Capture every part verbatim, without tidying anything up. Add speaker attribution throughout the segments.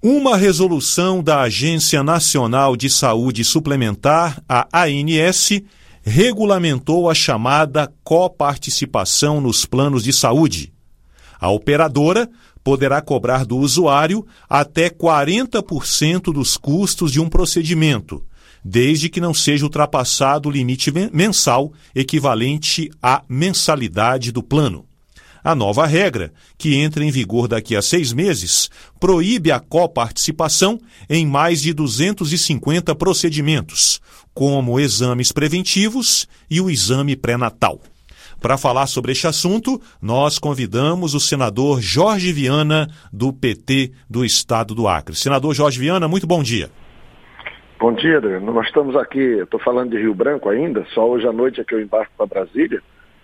Speaker 1: Uma resolução da Agência Nacional de Saúde Suplementar, a ANS, regulamentou a chamada coparticipação nos planos de saúde. A operadora poderá cobrar do usuário até quarenta por cento dos custos de um procedimento, desde que não seja ultrapassado o limite mensal equivalente à mensalidade do plano. A nova regra, que entra em vigor daqui a seis meses, proíbe a coparticipação em mais de duzentos e cinquenta procedimentos, como exames preventivos e o exame pré-natal. Para falar sobre este assunto, nós convidamos o senador Jorge Viana, do P T do Estado do Acre. Senador Jorge Viana, muito bom dia.
Speaker 2: Bom dia, Adriano. Nós estamos aqui, eu estou falando de Rio Branco ainda, só hoje à noite é que eu embarco para Brasília.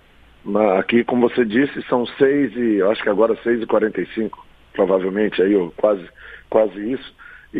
Speaker 2: Aqui, como você disse, são seis e, acho que agora seis e quarenta e cinco, provavelmente, aí, ó, quase, quase isso.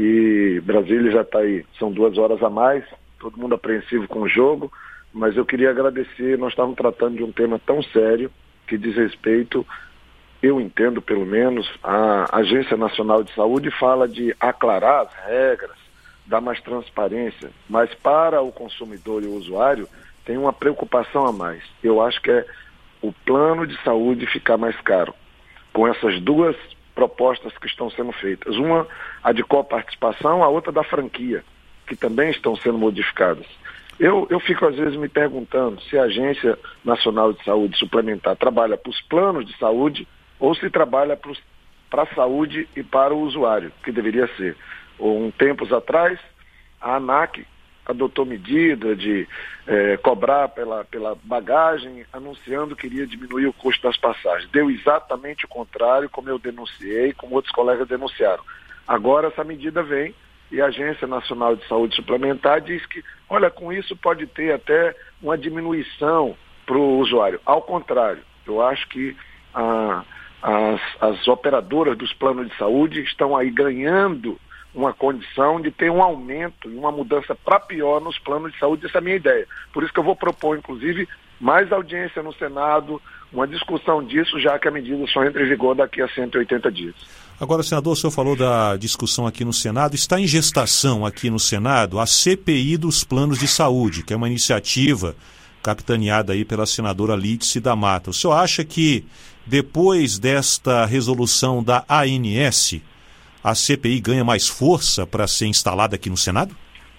Speaker 2: E Brasília já está aí, são duas horas a mais, todo mundo apreensivo com o jogo, mas eu queria agradecer, nós estávamos tratando de um tema tão sério que diz respeito, eu entendo pelo menos, a Agência Nacional de Saúde fala de aclarar as regras, dar mais transparência, mas para o consumidor e o usuário tem uma preocupação a mais. Eu acho que é o plano de saúde ficar mais caro, com essas duas propostas que estão sendo feitas. Uma, a de coparticipação, a outra da franquia, que também estão sendo modificadas. Eu, eu fico às vezes me perguntando se a Agência Nacional de Saúde Suplementar trabalha para os planos de saúde ou se trabalha para a saúde e para o usuário, que deveria ser. Um tempos atrás, a ANAC adotou medida de eh, cobrar pela, pela bagagem, anunciando que iria diminuir o custo das passagens. Deu exatamente o contrário, como eu denunciei, como outros colegas denunciaram. Agora essa medida vem e a Agência Nacional de Saúde Suplementar diz que, olha, com isso pode ter até uma diminuição para o usuário. Ao contrário, eu acho que a, as, as operadoras dos planos de saúde estão aí ganhando uma condição de ter um aumento e uma mudança para pior nos planos de saúde. Essa é a minha ideia. Por isso que eu vou propor, inclusive, mais audiência no Senado, uma discussão disso, já que a medida só entra em vigor daqui a cento e oitenta dias.
Speaker 1: Agora, senador, o senhor falou da discussão aqui no Senado. Está em gestação aqui no Senado a C P I dos planos de saúde, que é uma iniciativa capitaneada aí pela senadora Lídice da Mata. O senhor acha que, depois desta resolução da A N S, a C P I ganha mais força para ser instalada aqui no Senado?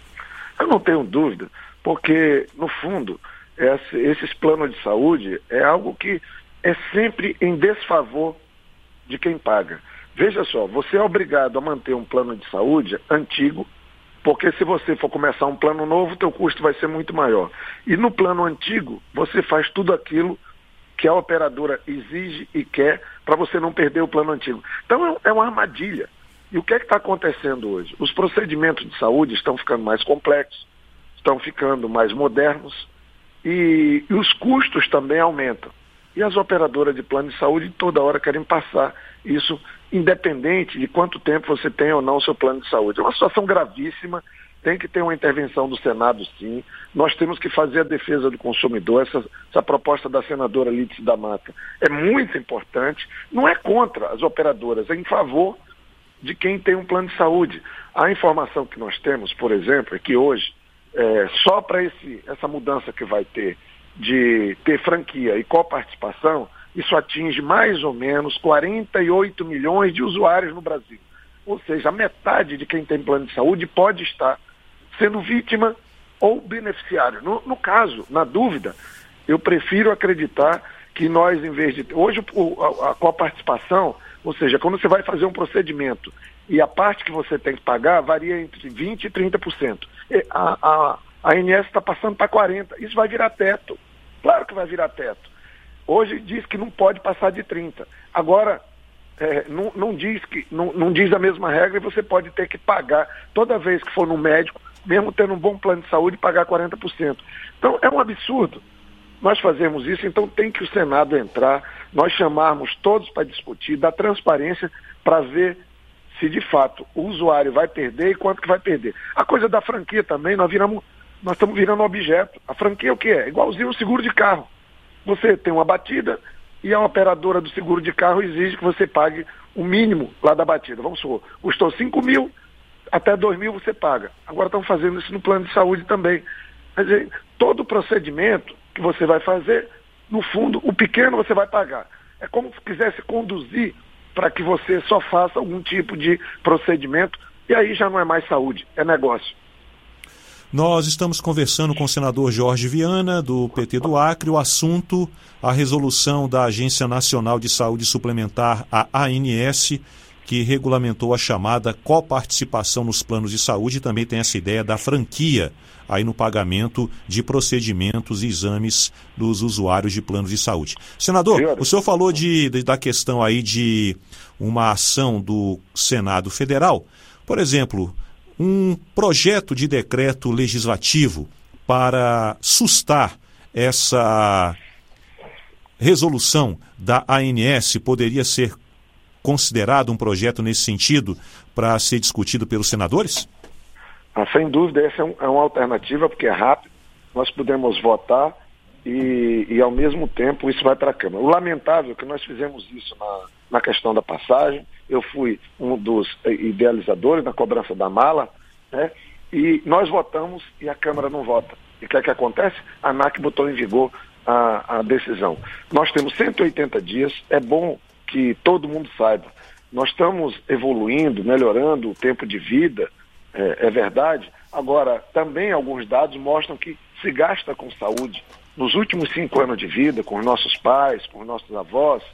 Speaker 2: Eu não tenho dúvida, porque, no fundo, esse, esses planos de saúde é algo que é sempre em desfavor de quem paga. Veja só, você é obrigado a manter um plano de saúde antigo, porque se você for começar um plano novo, o teu custo vai ser muito maior. E no plano antigo, você faz tudo aquilo que a operadora exige e quer para você não perder o plano antigo. Então é uma armadilha. E o que é que está acontecendo hoje? Os procedimentos de saúde estão ficando mais complexos, estão ficando mais modernos e, e os custos também aumentam. E as operadoras de plano de saúde toda hora querem passar isso, independente de quanto tempo você tem ou não o seu plano de saúde. É uma situação gravíssima, tem que ter uma intervenção do Senado, sim. Nós temos que fazer a defesa do consumidor. Essa, essa proposta da senadora Lídice da Mata é muito importante. Não é contra as operadoras, é em favor de quem tem um plano de saúde. A informação que nós temos, por exemplo, é que hoje, é, só para essa mudança que vai ter de ter franquia e coparticipação, isso atinge mais ou menos quarenta e oito milhões de usuários no Brasil. Ou seja, a metade de quem tem plano de saúde pode estar sendo vítima ou beneficiário. No, no caso, na dúvida, eu prefiro acreditar que nós, em vez de... Hoje, o, a, a coparticipação, ou seja, quando você vai fazer um procedimento e a parte que você tem que pagar varia entre vinte por cento e trinta por cento. E a, a, a A N S está passando para quarenta por cento. Isso vai virar teto. Claro que vai virar teto. Hoje diz que não pode passar de trinta por cento. Agora, é, não, não, diz que, não, não diz a mesma regra e você pode ter que pagar toda vez que for no médico, mesmo tendo um bom plano de saúde, pagar quarenta por cento. Então, é um absurdo. Nós fazemos isso, então tem que o Senado entrar, nós chamarmos todos para discutir, dar transparência para ver se de fato o usuário vai perder e quanto que vai perder. A coisa da franquia também, nós, viramos, nós estamos virando objeto. A franquia o que é? Igualzinho o seguro de carro. Você tem uma batida e a operadora do seguro de carro exige que você pague o mínimo lá da batida. Vamos supor, custou cinco mil, até dois mil você paga. Agora estão fazendo isso no plano de saúde também. Quer dizer, todo o procedimento que você vai fazer, no fundo, o pequeno você vai pagar. É como se quisesse conduzir para que você só faça algum tipo de procedimento, e aí já não é mais saúde, é negócio.
Speaker 1: Nós estamos conversando com o senador Jorge Viana, do P T do Acre, o assunto, a resolução da Agência Nacional de Saúde Suplementar, a A N S, que regulamentou a chamada coparticipação nos planos de saúde, e também tem essa ideia da franquia aí no pagamento de procedimentos e exames dos usuários de planos de saúde. Senador, Senhora. o senhor falou de, de, da questão aí de uma ação do Senado Federal. Por exemplo, um projeto de decreto legislativo para sustar essa resolução da A N S poderia ser considerado um projeto nesse sentido para ser discutido pelos senadores?
Speaker 2: Ah, sem dúvida, essa é, um, é uma alternativa, porque é rápido, nós podemos votar e, e ao mesmo tempo, isso vai para a Câmara. O lamentável é que nós fizemos isso na, na questão da passagem, eu fui um dos idealizadores na cobrança da mala, né, e nós votamos e a Câmara não vota. E o que é que acontece? A ANAC botou em vigor a, a decisão. Nós temos cento e oitenta dias, é bom que todo mundo saiba. Nós estamos evoluindo, melhorando o tempo de vida, é, é verdade. Agora, também alguns dados mostram que se gasta com saúde nos últimos cinco anos de vida, com os nossos pais, com os nossos avós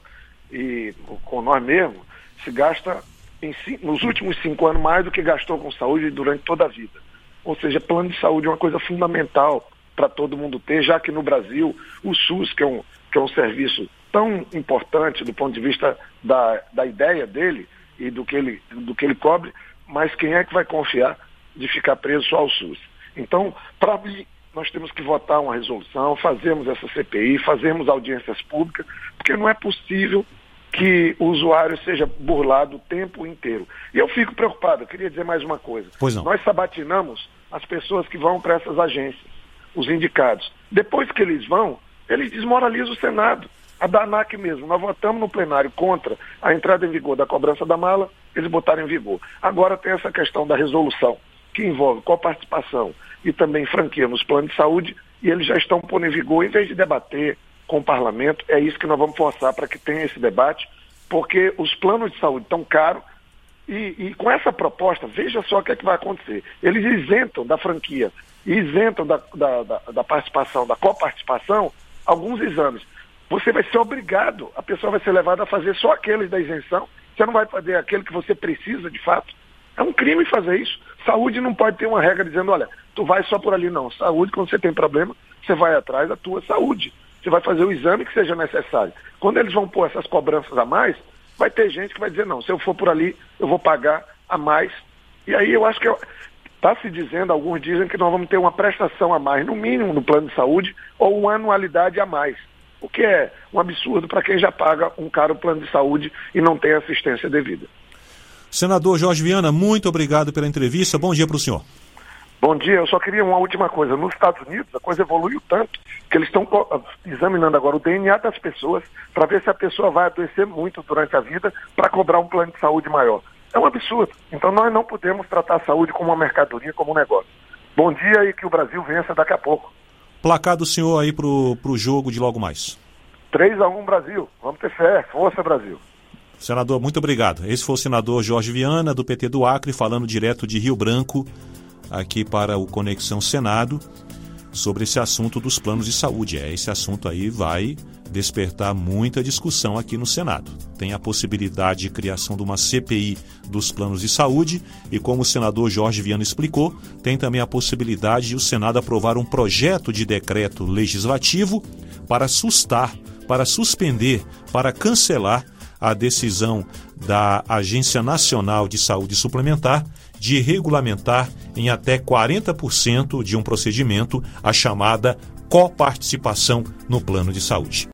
Speaker 2: e com nós mesmos, se gasta em, nos últimos cinco anos mais do que gastou com saúde durante toda a vida. Ou seja, plano de saúde é uma coisa fundamental para todo mundo ter, já que no Brasil o SUS, que é um, que é um serviço tão importante do ponto de vista da, da ideia dele e do que, ele, do que ele cobre, mas quem é que vai confiar de ficar preso só ao SUS? Então, para mim, nós temos que votar uma resolução, fazermos essa C P I, fazermos audiências públicas, porque não é possível que o usuário seja burlado o tempo inteiro. E eu fico preocupado, eu queria dizer mais uma coisa.
Speaker 1: Pois não.
Speaker 2: Nós sabatinamos as pessoas que vão para essas agências, os indicados. Depois que eles vão, eles desmoralizam o Senado. A da ANAC mesmo, nós votamos no plenário contra a entrada em vigor da cobrança da mala, eles botaram em vigor. Agora tem essa questão da resolução, que envolve coparticipação e também franquia nos planos de saúde, e eles já estão pondo em vigor, em vez de debater com o parlamento, é isso que nós vamos forçar para que tenha esse debate, porque os planos de saúde estão caros, e, e com essa proposta, veja só o que é que vai acontecer. Eles isentam da franquia, e isentam da, da, da, da participação, da coparticipação, alguns exames. Você vai ser obrigado, a pessoa vai ser levada a fazer só aqueles da isenção, você não vai fazer aquele que você precisa de fato. É um crime fazer isso. Saúde não pode ter uma regra dizendo, olha, tu vai só por ali, não. Saúde, quando você tem problema, você vai atrás da tua saúde. Você vai fazer o exame que seja necessário. Quando eles vão pôr essas cobranças a mais, vai ter gente que vai dizer, não, se eu for por ali, eu vou pagar a mais. E aí eu acho que está se dizendo, alguns dizem que nós vamos ter uma prestação a mais, no mínimo, no plano de saúde, ou uma anualidade a mais. O que é um absurdo para quem já paga um caro plano de saúde e não tem assistência devida.
Speaker 1: Senador Jorge Viana, muito obrigado pela entrevista. Bom dia para o senhor.
Speaker 2: Bom dia, eu só queria uma última coisa. Nos Estados Unidos a coisa evoluiu tanto que eles estão examinando agora o D N A das pessoas para ver se a pessoa vai adoecer muito durante a vida para cobrar um plano de saúde maior. É um absurdo. Então nós não podemos tratar a saúde como uma mercadoria, como um negócio. Bom dia e que o Brasil vença daqui a pouco.
Speaker 1: Placar do senhor aí pro, pro jogo de logo mais.
Speaker 2: três a um Brasil. Vamos ter fé. Força, Brasil.
Speaker 1: Senador, muito obrigado. Esse foi o senador Jorge Viana, do P T do Acre, falando direto de Rio Branco, aqui para o Conexão Senado, sobre esse assunto dos planos de saúde. É, esse assunto aí vai despertar muita discussão aqui no Senado. Tem a possibilidade de criação de uma C P I dos planos de saúde e, como o senador Jorge Viana explicou, tem também a possibilidade de o Senado aprovar um projeto de decreto legislativo para sustar, para suspender, para cancelar a decisão da Agência Nacional de Saúde Suplementar de regulamentar em até quarenta por cento de um procedimento a chamada coparticipação no plano de saúde.